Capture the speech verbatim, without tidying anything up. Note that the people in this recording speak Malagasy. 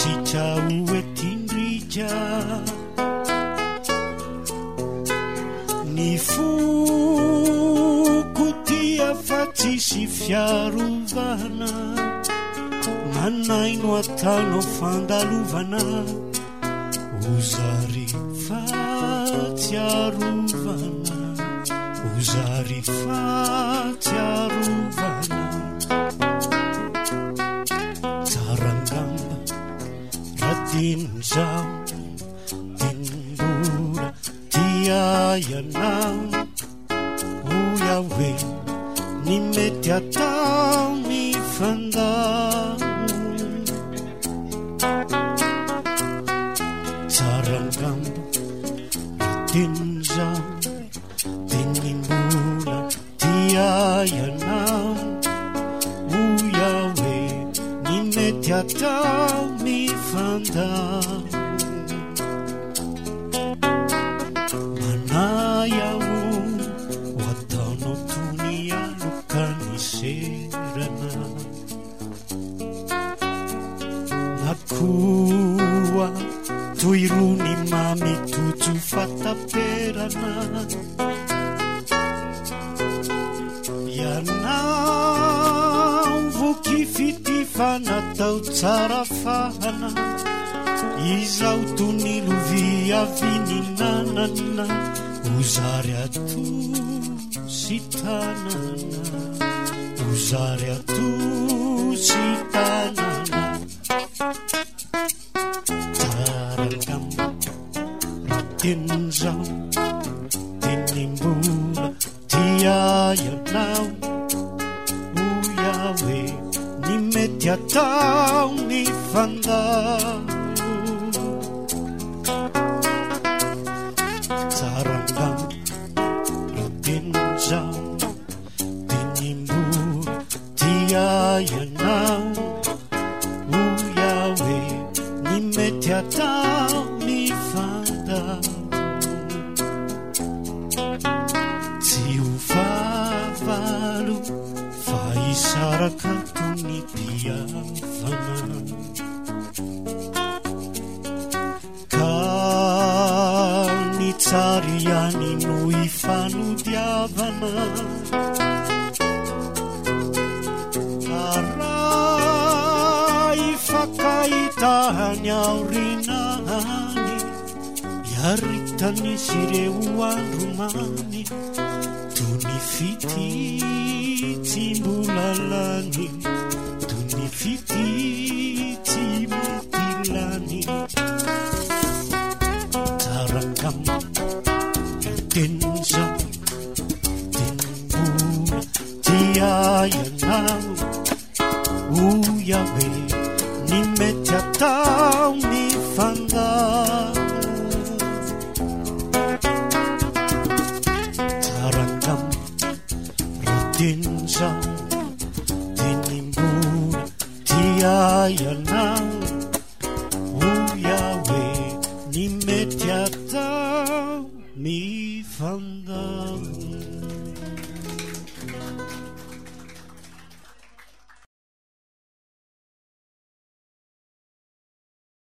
sitrauetindrija ny foko tia fa tsisy fiarovana manaino ataonao fandalovana ozary fatsiarovana ozary fatsiarovana tsarangamba radinizao dinimbola tiayanao oya hoe ny mety atao ny fandamo tsarangamba radinizao dinimbola tiayanao oya hoe ny mety atao ny fandamo manayao ho ataonao tony alokany serana nakoa toirony mamitojo fataperana ianao voky fity fanatao tsara fahana izao tony lovia vininanana ozary ato sy tanana ozary ato sy tanana tsarangamba tenin'izao tenimbola tiayanao oya hoe ny mety atao ny fandamo tsarangamba tenin'izao tenimbola tiayanao oya hoe ny mety atao ny fandamo tsy ho favalo fa isaraka tony mpiavana ka ny tsary ihany no ifanodiavana aray fakahitahany aorinany iaritany sireo andromany tony fity tsy mbola lany tony fity tsy motilany tsarangamba tenin'izao tenimbola tiayanao oya hoe ny mety atao ny fandamo tsarangamba tenin'izao tenimbola tiayanao oya hoe ny mety atao ny fandamo